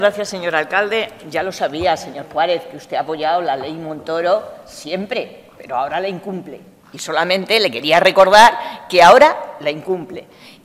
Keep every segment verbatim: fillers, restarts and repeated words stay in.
Gracias, señor alcalde. Ya lo sabía, señor Juárez, que usted ha apoyado la ley Montoro siempre, pero ahora la incumple. Y solamente le quería recordar que ahora la incumple.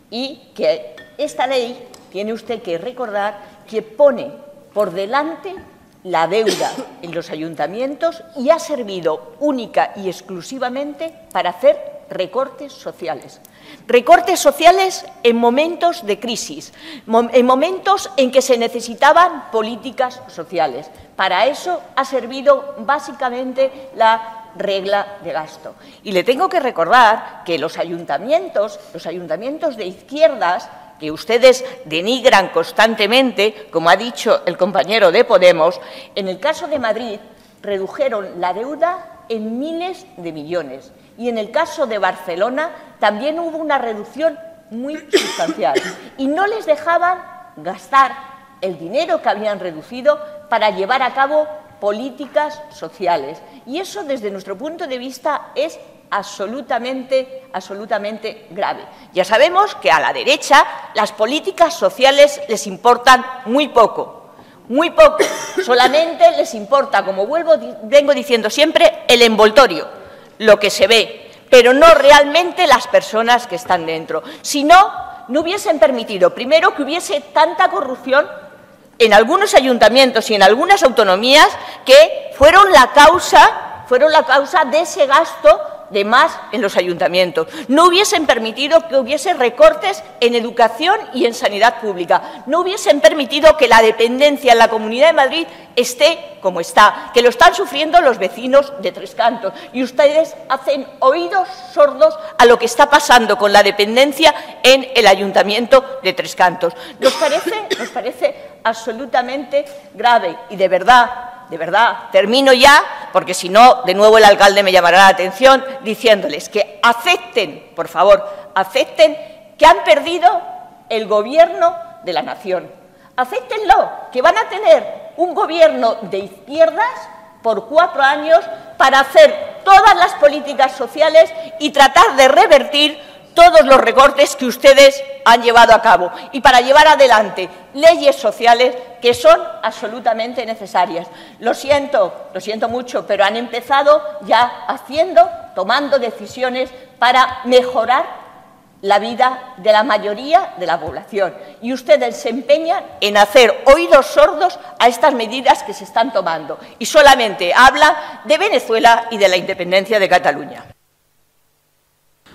Y que esta ley tiene usted que recordar que pone por delante la deuda en los ayuntamientos y ha servido única y exclusivamente para hacer recortes sociales. Recortes sociales en momentos de crisis, en momentos en que se necesitaban políticas sociales. Para eso ha servido básicamente la regla de gasto. Y le tengo que recordar que los ayuntamientos, los ayuntamientos de izquierdas, que ustedes denigran constantemente, como ha dicho el compañero de Podemos, en el caso de Madrid redujeron la deuda en miles de millones. Y en el caso de Barcelona también hubo una reducción muy sustancial. Y no les dejaban gastar el dinero que habían reducido para llevar a cabo políticas sociales. Y eso, desde nuestro punto de vista, es absolutamente, absolutamente grave. Ya sabemos que a la derecha las políticas sociales les importan muy poco, muy poco. Solamente les importa, como vuelvo, vengo diciendo siempre, el envoltorio, lo que se ve, pero no realmente las personas que están dentro. Si no, no hubiesen permitido, primero, que hubiese tanta corrupción en algunos ayuntamientos y en algunas autonomías que fueron la causa, fueron la causa de ese gasto de más en los ayuntamientos. No hubiesen permitido que hubiese recortes en educación y en sanidad pública. No hubiesen permitido que la dependencia en la Comunidad de Madrid esté como está, que lo están sufriendo los vecinos de Tres Cantos. Y ustedes hacen oídos sordos a lo que está pasando con la dependencia en el Ayuntamiento de Tres Cantos. Nos parece, nos parece absolutamente grave y de verdad, de verdad, termino ya, porque si no, de nuevo el alcalde me llamará la atención diciéndoles que acepten, por favor, acepten que han perdido el gobierno de la nación. Acéptenlo, que van a tener un gobierno de izquierdas por cuatro años para hacer todas las políticas sociales y tratar de revertir todos los recortes que ustedes han llevado a cabo y para llevar adelante leyes sociales que son absolutamente necesarias. Lo siento, lo siento mucho, pero han empezado ya haciendo, tomando decisiones para mejorar la vida de la mayoría de la población. Y ustedes se empeñan en hacer oídos sordos a estas medidas que se están tomando. Y solamente habla de Venezuela y de la independencia de Cataluña.